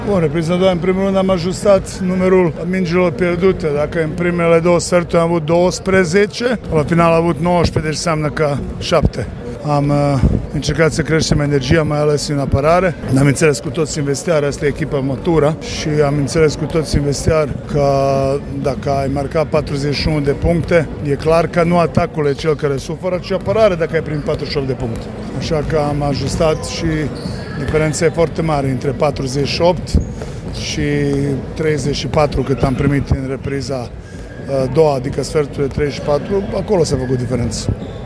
Bun, repriza 2, în primul rând am ajustat numărul mingilor pierdute. Dacă în primele două sferturi am avut 12, la final am avut 19, deci înseamnă că 7. Am încercat să creștem energia, mai ales în apărare. Am înțeles cu toți în vestiar, asta e echipa matură și am înțeles cu toți în vestiar că dacă ai marcat 41 de puncte, e clar că nu atacul e cel care suferă, ci apărare dacă ai primit 48 de puncte. Așa că am ajustat și diferența e foarte mare între 48 și 34 cât am primit în repriza a doua, adică sfertul de 34, acolo s-a făcut diferență.